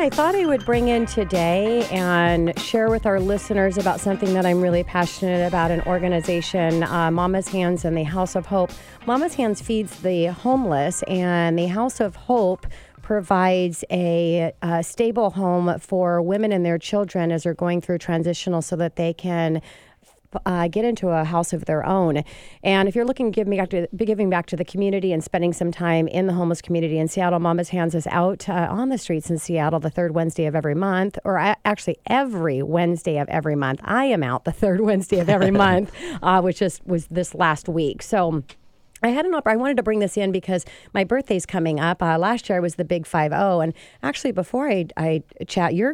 I thought I would bring in today and share with our listeners about something that I'm really passionate about, an organization, Mama's Hands and the House of Hope. Mama's Hands feeds the homeless, and the House of Hope provides a stable home for women and their children as they're going through transitional so that they can get into a house of their own. And if you're looking to giving back to the community and spending some time in the homeless community in Seattle, Mama's Hands is out on the streets in Seattle the third Wednesday of every month, or actually every Wednesday of every month. I am out the third Wednesday of every month, which was this last week. So I wanted to bring this in because my birthday's coming up. Last year I was the big 50, and actually before I chat, you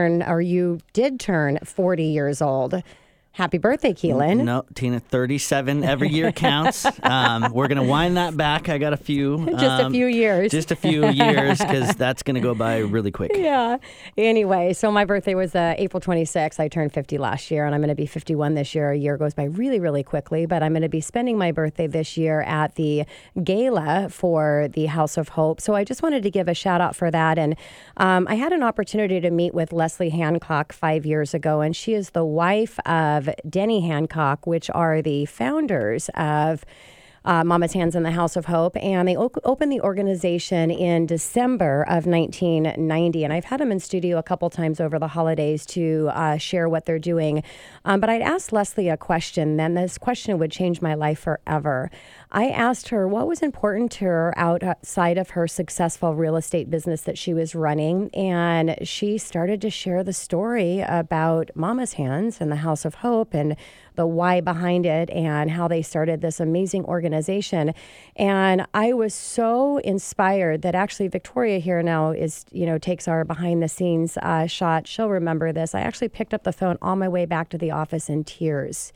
did turn 40 years old. Happy birthday, Keelan. No, Tina, 37 every year counts. We're going to wind that back. I got a few. Just a few years. Just a few years, because that's going to go by really quick. Yeah. Anyway, so my birthday was April 26th. I turned 50 last year, and I'm going to be 51 this year. A year goes by really, really quickly, but I'm going to be spending my birthday this year at the gala for the House of Hope. So I just wanted to give a shout out for that. And I had an opportunity to meet with Leslie Hancock 5 years ago, and she is the wife of Denny Hancock, which are the founders of Mama's Hands and the House of Hope, and they opened the organization in December of 1990, and I've had them in studio a couple times over the holidays to share what they're doing, but I'd asked Leslie a question, then this question would change my life forever. I asked her what was important to her outside of her successful real estate business that she was running, and she started to share the story about Mama's Hands and the House of Hope and the why behind it and how they started this amazing organization. And I was so inspired that actually Victoria here now takes our behind the scenes shot. She'll remember this. I actually picked up the phone on my way back to the office in tears.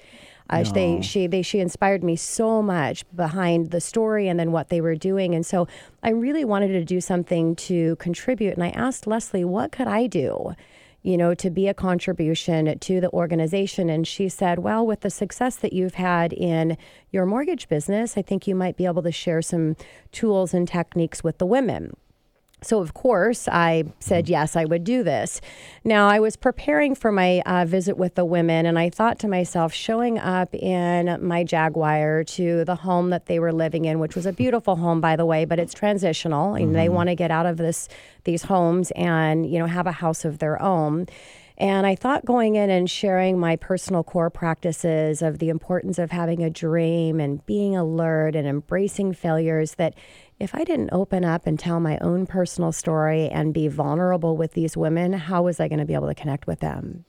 She inspired me so much behind the story and then what they were doing. And so I really wanted to do something to contribute. And I asked Leslie, what could I do, to be a contribution to the organization? And she said, well, with the success that you've had in your mortgage business, I think you might be able to share some tools and techniques with the women. So, of course, I said, yes, I would do this. Now, I was preparing for my visit with the women, and I thought to myself, showing up in my Jaguar to the home that they were living in, which was a beautiful home, by the way, but it's transitional, and they want to get out of these homes and, have a house of their own. And I thought going in and sharing my personal core practices of the importance of having a dream and being alert and embracing failures, that if I didn't open up and tell my own personal story and be vulnerable with these women, how was I going to be able to connect with them?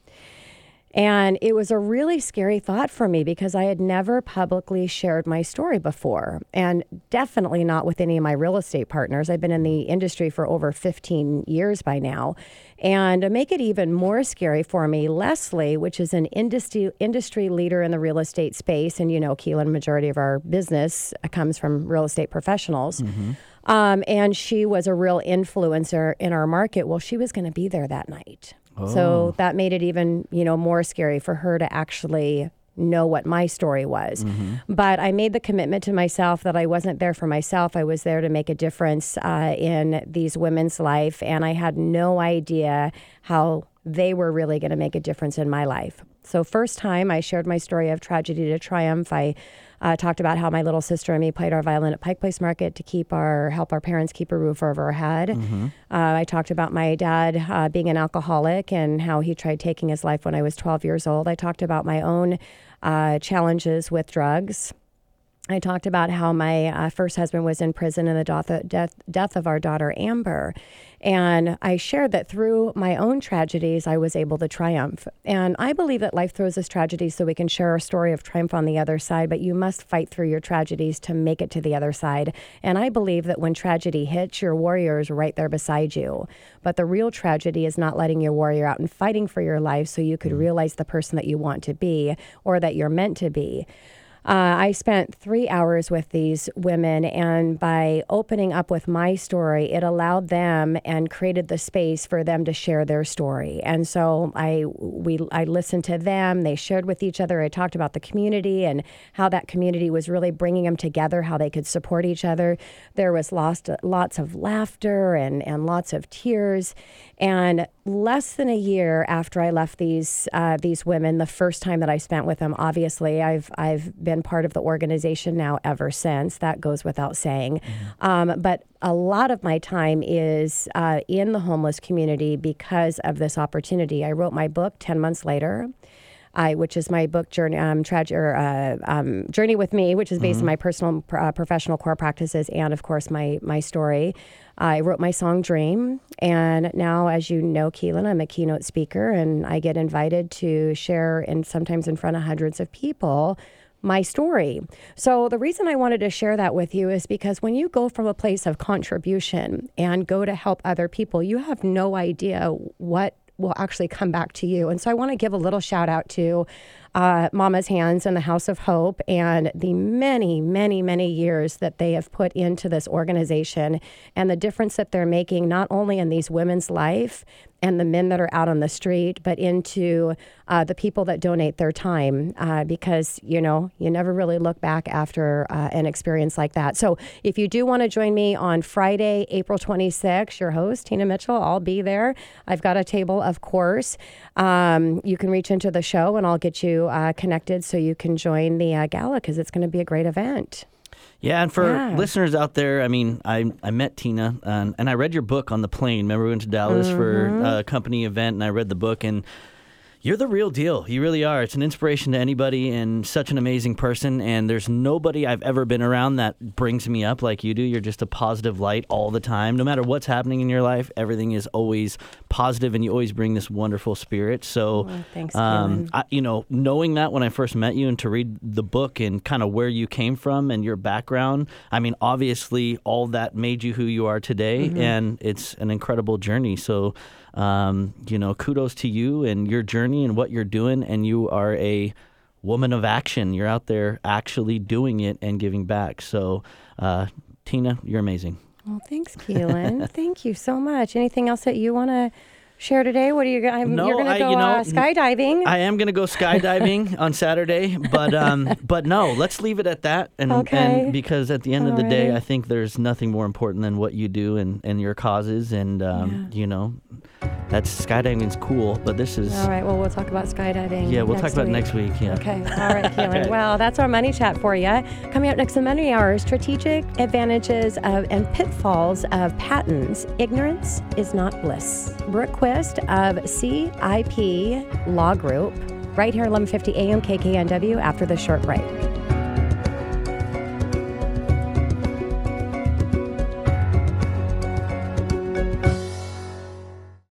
And it was a really scary thought for me because I had never publicly shared my story before, and definitely not with any of my real estate partners. I've been in the industry for over 15 years by now. And to make it even more scary for me, Leslie, which is an industry leader in the real estate space, and Keelan, majority of our business comes from real estate professionals. And she was a real influencer in our market. Well, she was going to be there that night. Oh. So that made it even, more scary for her to actually know what my story was. But I made the commitment to myself that I wasn't there for myself. I was there to make a difference in these women's life. And I had no idea how they were really going to make a difference in my life. So first time I shared my story of tragedy to triumph, I talked about how my little sister and me played our violin at Pike Place Market to help our parents keep a roof over our head. I talked about my dad being an alcoholic and how he tried taking his life when I was 12 years old. I talked about my own challenges with drugs. I talked about how my first husband was in prison and the death of our daughter, Amber. And I shared that through my own tragedies, I was able to triumph. And I believe that life throws us tragedies so we can share our story of triumph on the other side, but you must fight through your tragedies to make it to the other side. And I believe that when tragedy hits, your warrior is right there beside you. But the real tragedy is not letting your warrior out and fighting for your life so you could realize the person that you want to be or that you're meant to be. I spent 3 hours with these women, and by opening up with my story, it allowed them and created the space for them to share their story. And so I listened to them. They shared with each other. I talked about the community and how that community was really bringing them together, how they could support each other. There was lots of laughter and lots of tears. And less than a year after I left these women, the first time that I spent with them, obviously I've been part of the organization now ever since. That goes without saying. But a lot of my time is in the homeless community because of this opportunity. I wrote my book 10 months later. Which is my book, Journey with Me, which is based on my personal, professional core practices and, of course, my story. I wrote my song, Dream. And now, as you know, Keelan, I'm a keynote speaker, and I get invited to share, and sometimes in front of hundreds of people, my story. So the reason I wanted to share that with you is because when you go from a place of contribution and go to help other people, you have no idea what will actually come back to you. And so I want to give a little shout out to Mama's Hands and the House of Hope and the many, many, many years that they have put into this organization and the difference that they're making not only in these women's life and the men that are out on the street, but into the people that donate their time because, you never really look back after an experience like that. So if you do want to join me on Friday, April 26th, your host, Tina Mitchell, I'll be there. I've got a table, of course. You can reach into the show and I'll get you connected so you can join the gala because it's going to be a great event. Yeah, and for listeners out there, I mean, I met Tina, and I read your book on the plane. Remember we went to Dallas for a company event, and I read the book, and you're the real deal. You really are. It's an inspiration to anybody and such an amazing person, and there's nobody I've ever been around that brings me up like you do. You're just a positive light all the time. No matter what's happening in your life, everything is always positive, and you always bring this wonderful spirit. So, thanks, knowing that when I first met you and to read the book and kind of where you came from and your background, I mean, obviously all that made you who you are today, and it's an incredible journey. So, kudos to you and your journey and what you're doing, and you are a woman of action. You're out there actually doing it and giving back. So, Tina, you're amazing. Well, thanks, Keelan. Thank you so much. Anything else that you want to share today? What are you going? You're going to go skydiving. I am going to go skydiving on Saturday, but no, let's leave it at that. And because at the end of the day, I think there's nothing more important than what you do and your causes, and that's skydiving's cool. But this is all right. Well, we'll talk about skydiving. Yeah, we'll talk about it next week. Yeah. Okay. All right, Keelan. Well, that's our money chat for you. Coming up next in Money Hour: strategic advantages and pitfalls of patents. Ignorance is not bliss. Brooke Quist of CIP Law Group, right here at 1150 AM KKNW after the short break.